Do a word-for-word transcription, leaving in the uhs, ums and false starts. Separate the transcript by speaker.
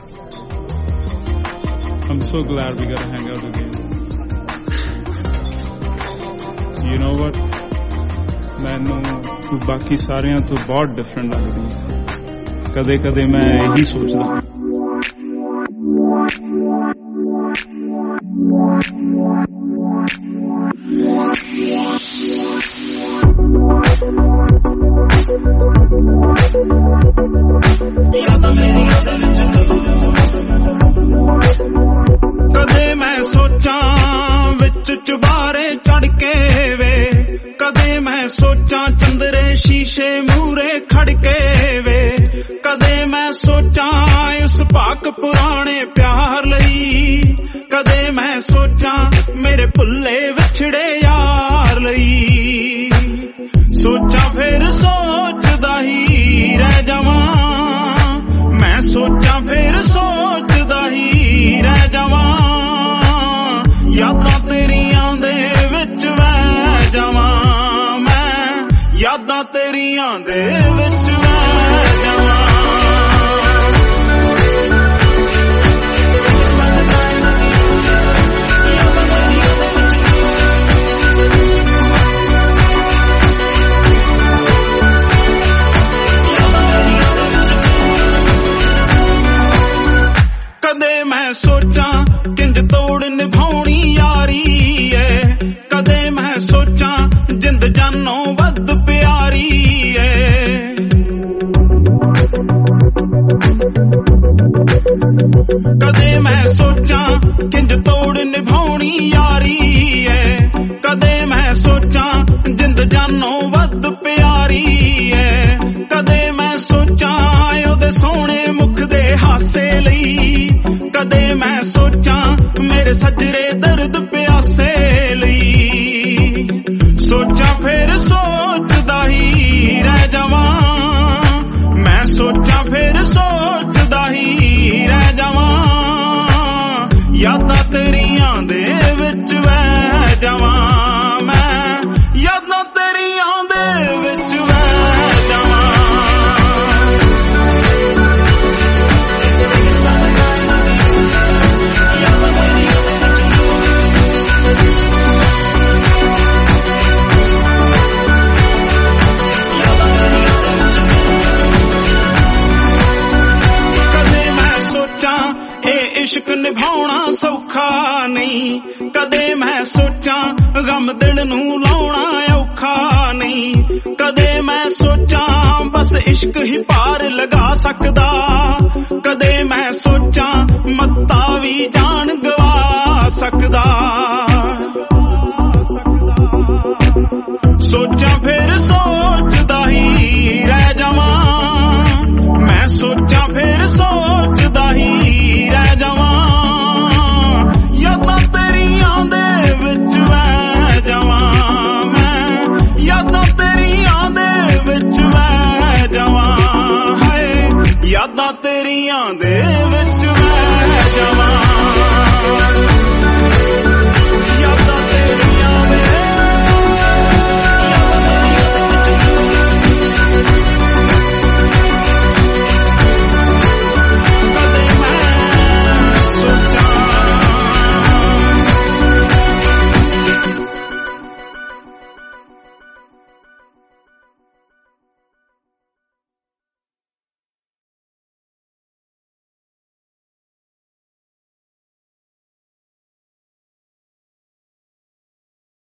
Speaker 1: I'm so glad we got to hang out again. You know what? ਮੈਨੂੰ ਤੂੰ ਬਾਕੀ ਸਾਰਿਆਂ ਤੋਂ ਬਹੁਤ ਡਿਫਰੈਂਟ ਲੱਗਦੀ ਹੈ. ਕਦੇ ਕਦੇ ਮੈਂ ਇਹੀ ਸੋਚਦਾ ਕਦੇ ਮੈਂ ਸੋਚਾਂ ਵਿੱਚ ਚੁਬਾਰੇ ਚੜ ਕੇ ਵੇ, ਕਦੇ ਮੈਂ ਸੋਚਾਂ ਚੰਦਰੇ ਸ਼ੀਸ਼ੇ ਮੂਰੇ ਖੜ ਕੇ ਵੇ, ਕਦੇ ਮੈਂ ਸੋਚਾਂ ਇਸ ਪਾਕ ਪੁਰਾਣੇ ਪਿਆਰ ਲਈ, ਕਦੇ ਮੈਂ ਸੋਚਾਂ ਮੇਰੇ ਭੁੱਲੇ ਵਿਛੜੇ ਯਾਰ ਲਈ, ਸੋਚਾਂ ਫਿਰ ਸੋਚਦਾ ਹੀ ਰਹਿ ਜਾਵਾਂ, ਮੈਂ ਸੋਚਾਂ ਫਿਰ ਸੋਚਦਾ ਹੀ ਰਹਿ ਜਾਵਾਂ, ਯਾਦਾਂ ਤੇਰੀਆਂ ਦੇ ਵਿੱਚ ਵਹਿ ਜਾਵਾਂ, ਮੈਂ ਯਾਦਾਂ ਤੇਰੀਆਂ ਦੇ ਵਿੱਚ ਵਹਿ ਜਾਵਾਂ. ਕਦੇ ਮੈਂ ਸੋਚਾਂ ਕਿੰਜ ਤੋੜ ਨਿਭਾਉਣੀ ਯਾਰੀ ਏ, ਕਦੇ ਮੈਂ ਸੋਚਾਂ ਜਿੰਦ ਜਾਨੋਂ ਵੱਧ ਪਿਆਰੀ ਏ, ਕਦੇ ਮੈਂ ਸੋਚਾਂ ਕਿੰਜ ਤੋੜ ਨਿਭਾਉਣੀ ਯਾਰੀ ਏ, ਕਦੇ ਮੈਂ ਸੋਚਾਂ ਜਿੰਦ ਜਾਨੋਂ ਵੱਧ ਪਿਆਰੀ ਏ, ਕਦੇ ਮੈਂ ਸੋਚਾਂ ਉਹਦੇ ਸੋਹਣੇ ਮੁਖ ਦੇ ਹਾਸੇ ਲਈ, ਕਦੇ ਮੈਂ ਸੋਚਾਂ ਮੇਰੇ ਸੱਜਰੇ ਦਰਦ ਪਿਆਸੇ ਲਈ, ਸੋਚਾਂ ਫਿਰ ਸੋਚਦਾ ਹੀ ਰਹਿ ਜਾਵਾਂ, ਮੈਂ ਸੋਚਾਂ ਫਿਰ ਸੋਚਦਾ ਹੀ ਰਹਿ ਜਾਵਾਂ, ਯਾਦਾਂ ਤੇਰੀਆਂ ਦੇ ਵਿੱਚ ਵਹਿ ਜਾਵਾਂ, ਮੈਂ ਯਾਦਾਂ ਤੇਰੀਆਂ ਦੇ ਵਿੱਚ ਵਹਿ ਜਾਵਾਂ. ਇਸ਼ਕ ਨਿਭਾਉਣਾ ਸੌਖਾ ਨਹੀਂ, ਕਦੇ ਮੈਂ ਸੋਚਾਂ ਗਮ ਦਿਲ ਨੂੰ ਲਾਉਣਾ ਔਖਾ ਨਹੀਂ, ਕਦੇ ਮੈਂ ਸੋਚਾਂ ਬਸ ਇਸ਼ਕ ਹੀ ਪਾਰ ਲਗਾ ਸਕਦਾ, ਕਦੇ ਮੈਂ ਸੋਚਾਂ ਮੱਤਾ ਵੀ ਜਾਨ ਗਵਾ ਸਕਦਾ, ਸੋਚਾਂ ਫਿਰ ਸੋਚਦਾ ਹੀ ਰਹਿ ਜਾਵਾਂ, ਮੈਂ ਸੋਚਾਂ ਫਿਰ ਸੋਚਦਾ ਹੀ ਰਹਿ ਜਾਵਾਂ, ਯਾਦਾਂ ਤੇਰੀਆਂ ਦੇ ਵਿੱਚ ਵਹਿ ਜਾਵਾਂ, ਮੈਂ ਯਾਦਾਂ ਤੇਰੀਆਂ ਦੇ ਵਿੱਚ ਵਹਿ ਜਾਵਾਂ, ਹਾਏ ਯਾਦਾਂ ਤੇਰੀਆਂ ਦੇ